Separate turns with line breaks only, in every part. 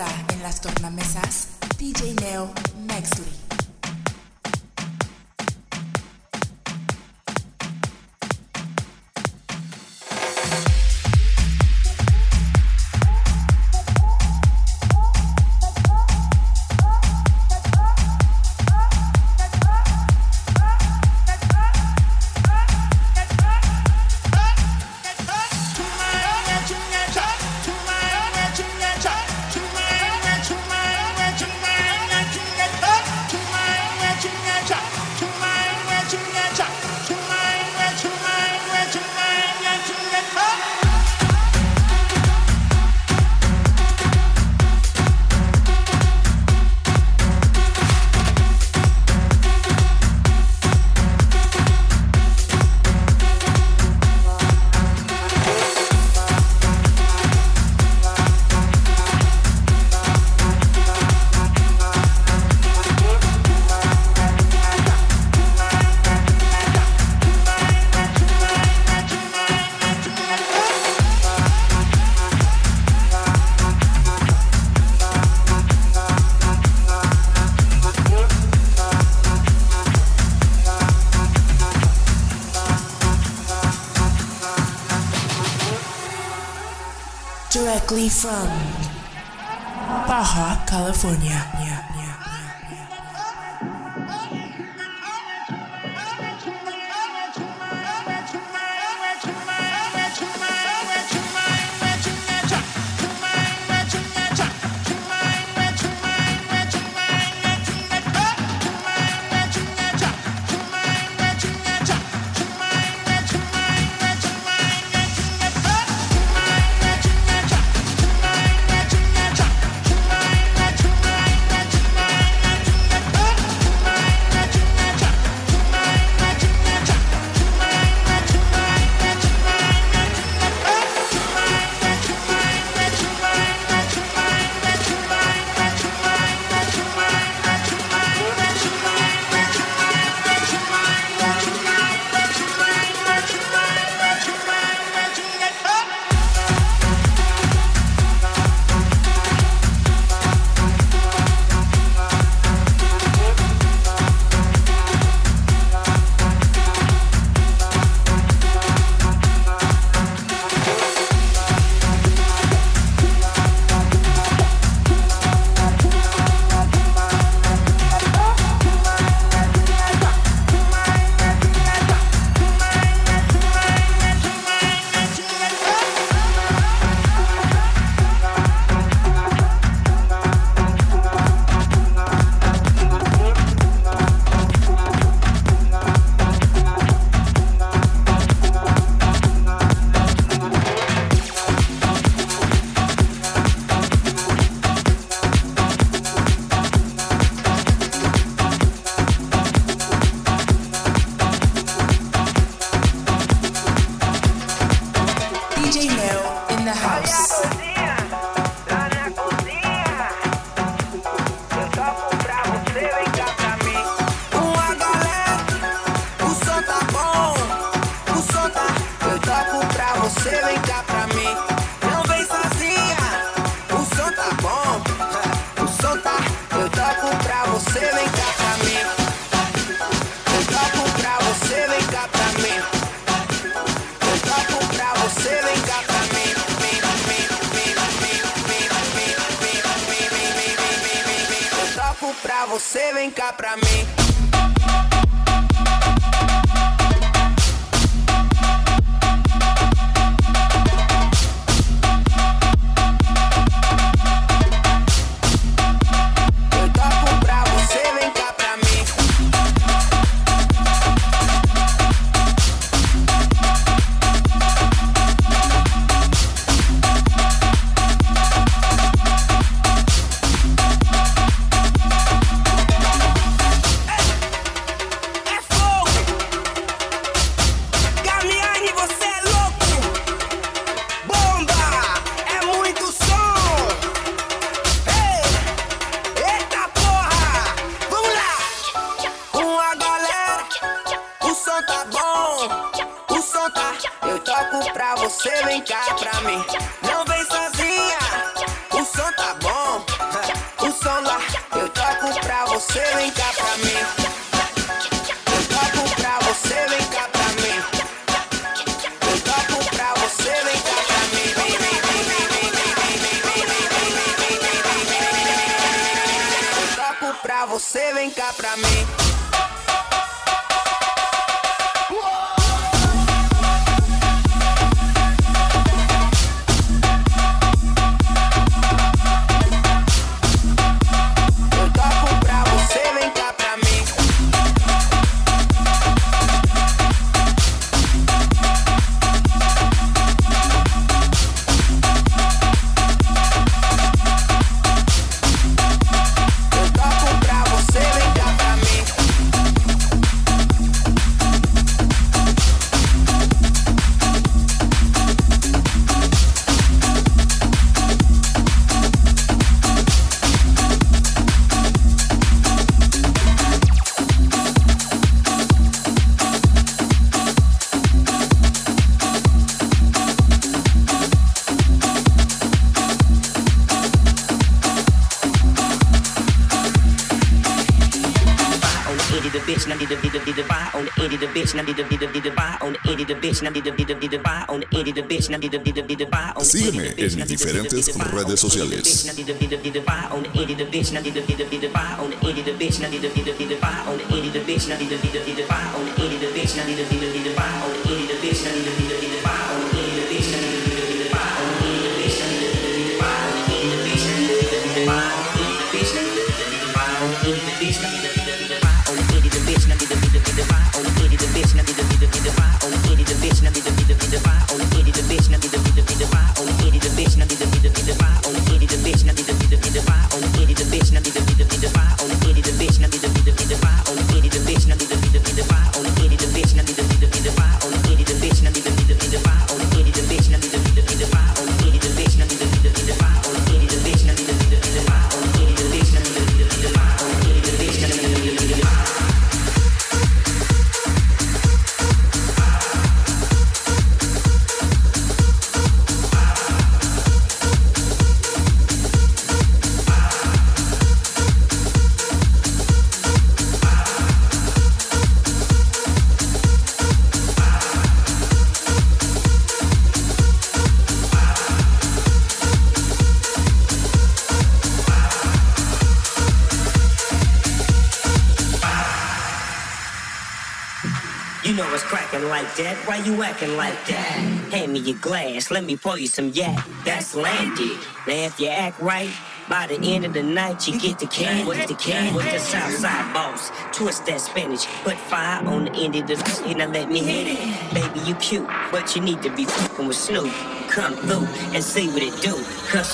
Ahora en las tornamesas, DJ Neo Maxley. Directly from Baja California. DJ Neo in the house.
Você vem cá pra mim, não vem sozinha. O som tá bom, o som tá. Eu toco pra você, vem cá pra mim. Eu toco pra você, vem cá pra mim. Eu toco pra você, vem cá pra mim. Eu toco pra você, vem cá pra mim. Você vem cá pra mim, não vem sozinha. O som tá bom, você, vem cá pra mim. Eu toco pra você, vem cá pra mim. Eu toco pra você, vem cá pra mim. Vem, vem, vem, vem, vem, vem, vem, vem, vem, vem, vem, vem, vem, vem, vem. Eu toco pra você, vem cá pra mim.
Sígueme en mis diferentes redes sociales.
You know it's cracking like that. Why you acting like that? Hand me your glass, let me pour you some yak. That's Landy. Now if you act right, by the end of the night you get the can with the Southside boss. Twist that spinach, put fire on the end of the now let me hit it. Baby, you cute, but you need to be fucking with Snoop. Come through and see what it do. Cause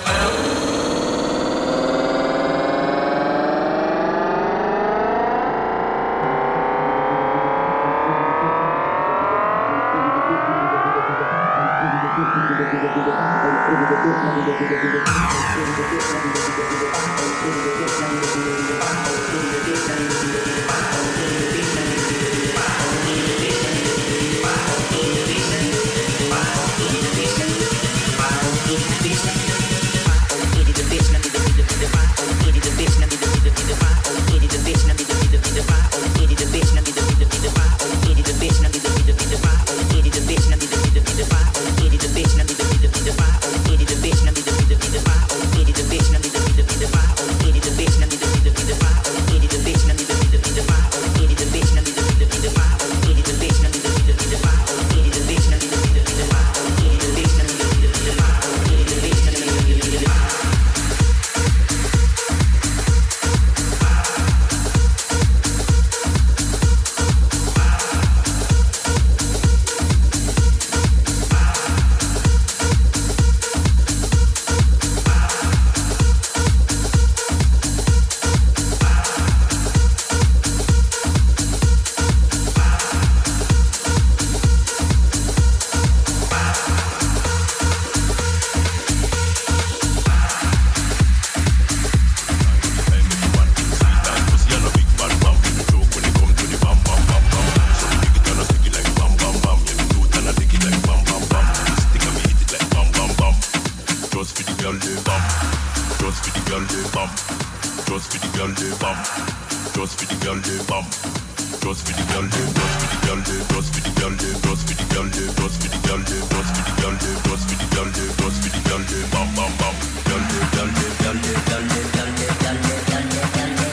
Just for the girl, they bump.
just for the girl them, bam. Just for the girl them, just for the girl them, just for the girl them, just for the girl them, just for the girl them, just for the girl them, just for the girl them, just for the girl them, bam bam bam. Girl them, girl them, girl them, girl them, girl them, girl them, girl them, girl them.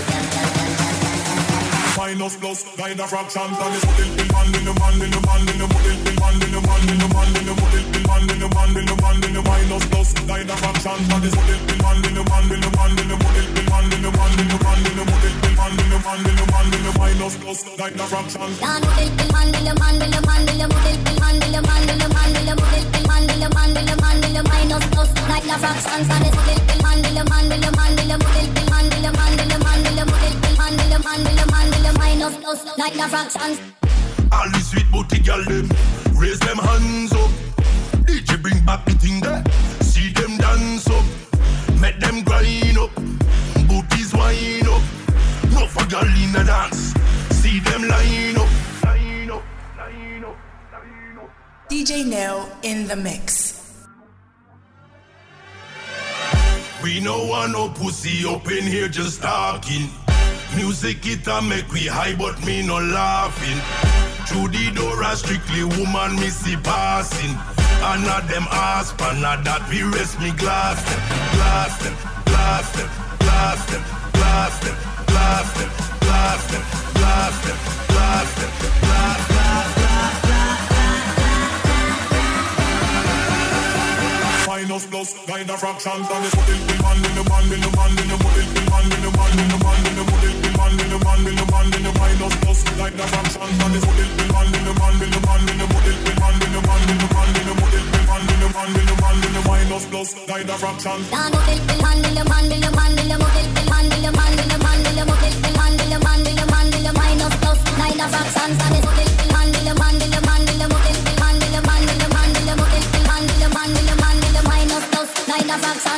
Minus plus, guide a fraction, and it's still the man in the man in the man in the model, the man in the man in the man in the model, the man in the man in the man in the minus plus, guide a fraction, and it's still the man in the man in the man in the model, the man in the man in the man in the model, the man in the man in the man in the minus plus, guide a fraction.
Man model, the man in the man in the man in the model, the man in the man in the man in the model, the man in the man in the man in the minus plus, guide a fraction, and it's still the man in the man in the man in the model, the man in the man in the man in the model, the man in the man in the man in the minus plus, guide a fraction.
All the sweet booty girl them, raise them hands up. DJ bring back the thing there, see them dance up, make them grind up, booties wind up. No for girl in a dance, see them line up, line up, line up, line up.
DJ Nell in the mix.
We no want no pussy up in here just talking. Music it a make we high but me no laughing. Through the door a strictly woman me see passing. And not them ass pan, not that we rest me glass them, glass them, glass them, glass them, glass them, glass them, glass them, glass them, glass them, glass, glass, glass, glass,
Minus plus, guide a fraction, and it's still the man in the man in the man in the model, the man in the man in the man in the model, the man in the man in the man in the minus plus, guide a fraction, and it's still the man in the man in the man in the model, the man in the man in the man in the model, the man in the man in the man in the minus plus, guide a fraction.
Man model, the man in the man in the man in the model, the man in the man in the man in the model, the man in the man in the man in the minus plus, guide a fraction, and it's still the man in the man in the man in the model, the man in the man in the man in the model, the man in the man in the man in the minus plus, guide a fraction.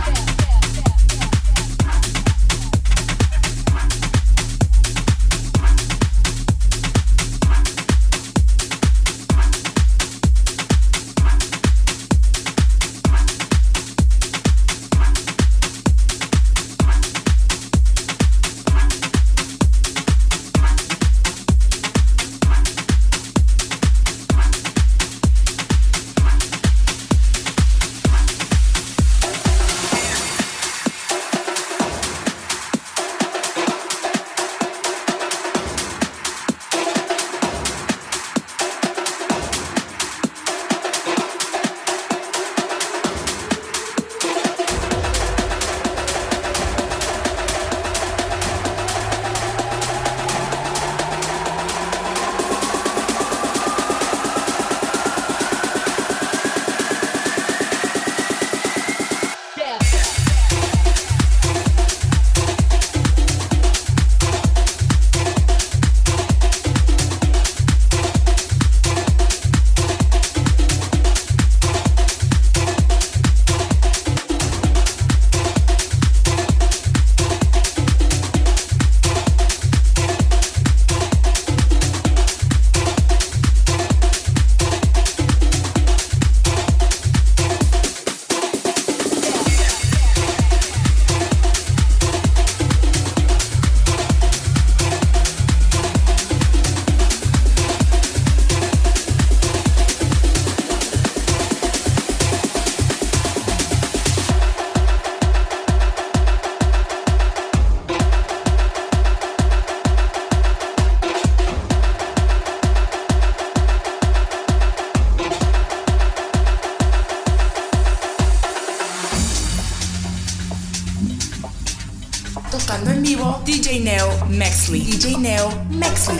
Tocando en vivo, DJ Nell Maxley. DJ Nell Maxley.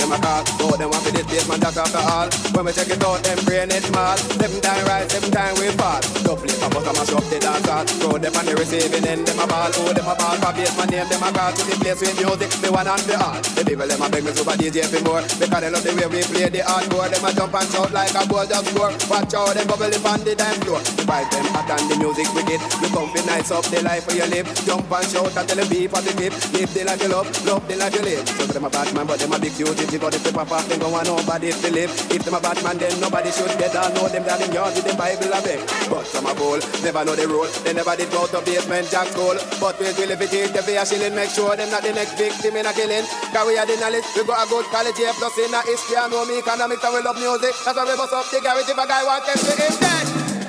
them a call. Oh, them want for this place, man, that's after all. When we check it out, them brain it small. 7 times rise, 7 times we fall. Double it, pop us, mash up the dance hall. Throw them on the receiving end, them a ball. Oh, them a ball, for base, my name, them a call. To the place with music, the one and the all. The people, them a beg me super DJ for more. Because they love the way we play the hardcore. Them a jump and shout like a ball just score. Watch out, them bubble up on the dance floor. The vibe, them hot and the music wicked. You come fi nice up the life where you live. Jump and shout and tell them be positive. Live the life you love the life you live. So them a bad man, but them a big fugitive. But if they pop off, them go want nobody to live. If them a bad man, then nobody should get down. Know them down in yard with the Bible a beg. But some a fool, never know the rule. They never did go to basement jack school. But we will if it is the fear shilling. Make sure them not the next victim in a killing. Cause we are the knowledge. We got a good college here. Plus in a history and know me economics and we love music. That's why we bust up the garage if a guy wants them to him dead.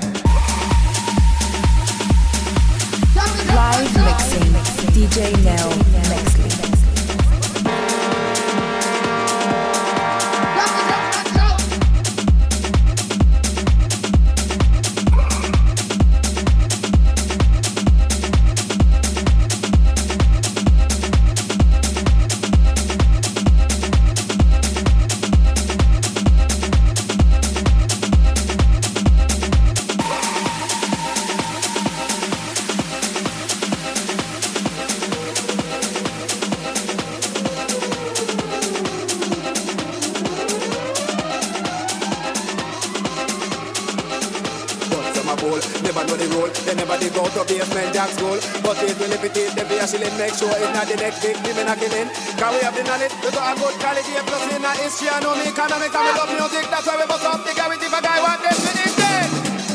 Live mixing, DJ Nell Mexley.
Make sure it's not the next victim in a killing. Cause we have the knowledge. We got a good college here. Plus in a history and know me economics and we love music. That's why we bust up the garage if a guy wants them to him dead.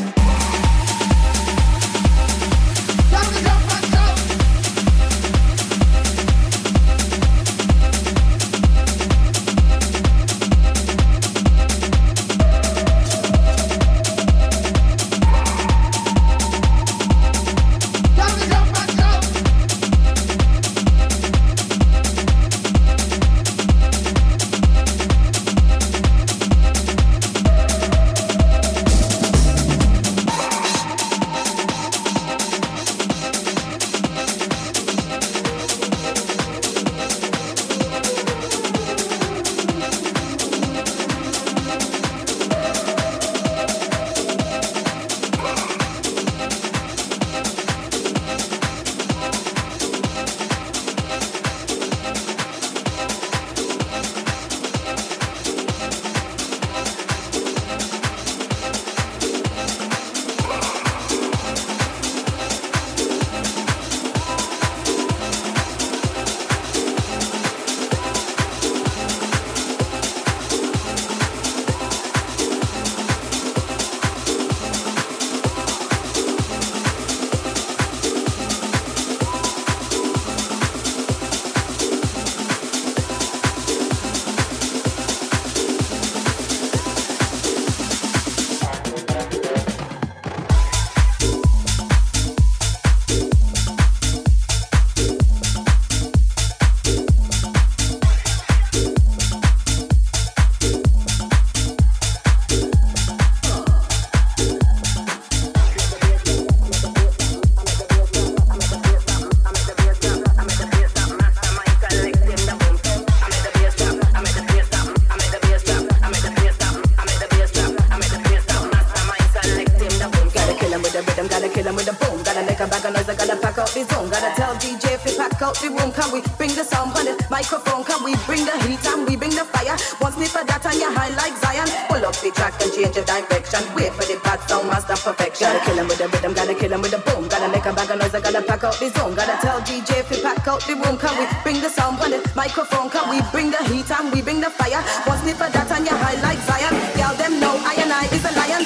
The room, can we bring the sound on the microphone? Can we bring the heat and we bring the fire? One sniff of that and you're high like Zion. Pull up the track and change the direction. Wait for the bad sound, master perfection. Gotta kill him with the rhythm, gotta kill him with the boom. Gotta make a bag of noise, I gotta pack out the zone. Gotta tell DJ if we pack out the room. Can we bring the sound on the microphone? Can we bring the heat and we bring the fire? One sniff of that and you're high like Zion. Y'all them know I and I is a lion.